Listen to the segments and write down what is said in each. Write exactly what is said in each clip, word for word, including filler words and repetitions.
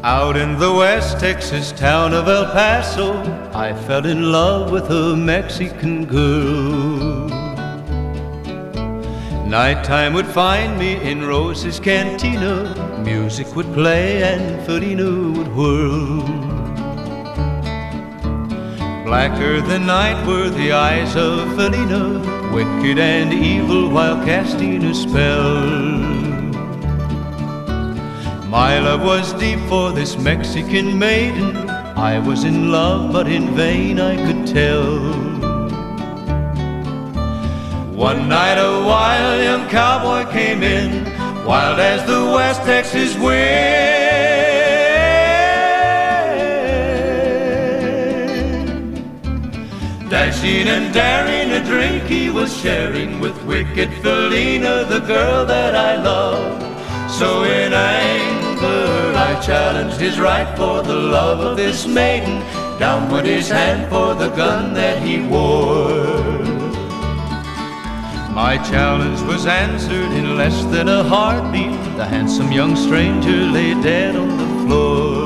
Out in the West Texas town of El Paso, I fell in love with a Mexican girl. Nighttime would find me in Rose's Cantina. Music would play and Felina would whirl. Blacker than night were the eyes of Felina, wicked and evil while casting a spell. My love was deep for this Mexican maiden. I was in love, but in vain I could tell. One night a wild young cowboy came in, wild as the West Texas wind. Dashing and daring, a drink he was sharing with wicked Felina, the girl that I loved. So in anger I challenged his right for the love of this maiden. Down went his hand for the gun that he wore. My challenge was answered in less than a heartbeat. The handsome young stranger lay dead on the floor.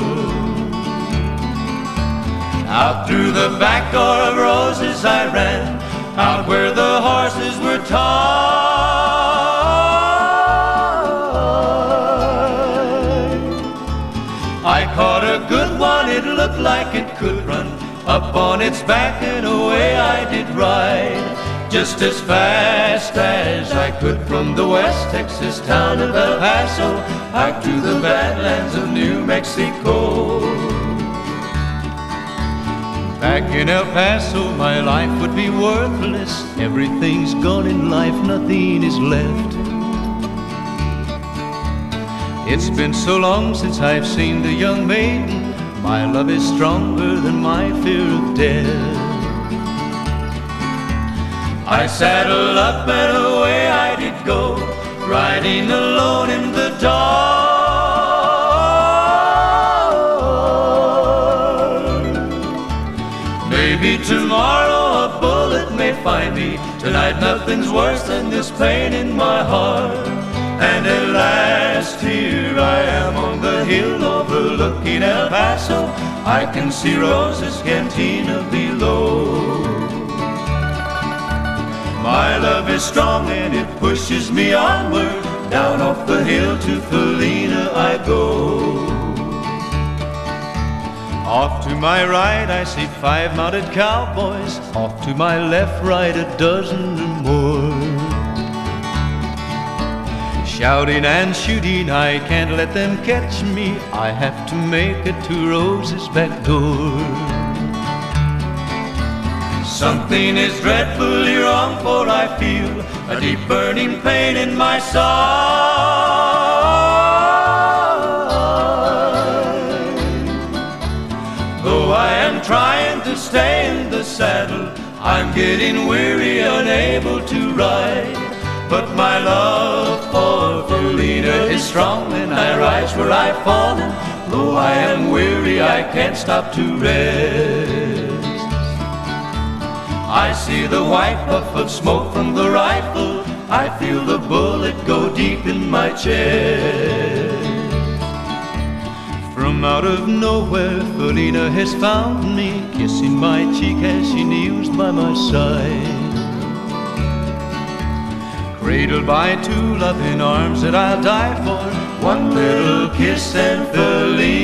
Out through the back door of Roses I ran, out where the horses were tied. I caught a good one, it looked like it could run. Up on its back and away I did ride, just as fast as I could from the West Texas town of El Paso out to the badlands of New Mexico. Back in El Paso my life would be worthless. Everything's gone in life, nothing is left. It's been so long since I've seen the young maiden. My love is stronger than my fear of death. I saddled up and away I did go, riding alone in the dark. Maybe tomorrow a bullet may find me. Tonight nothing's worse than this pain in my heart. And at last here I am on the hill overlooking El Paso. I can see Rose's Cantina below. My love is strong and it pushes me onward. Down off the hill to Felina I go. Off to my right I see five mounted cowboys. Off to my left, right, a dozen or more. Shouting and shooting, I can't let them catch me. I have to make it to Rose's back door. Something is dreadfully wrong, for I feel a deep burning pain in my side. Though I am trying to stay in the saddle, I'm getting weary, unable to ride. But my love for Felina is strong, and I rise where I've fallen. Though I am weary, I can't stop to rest. I see the white puff of smoke from the rifle. I feel the bullet go deep in my chest. From out of nowhere, Felina has found me, kissing my cheek as she kneels by my side. Cradled by two loving arms that I'll die for, one little kiss and Felina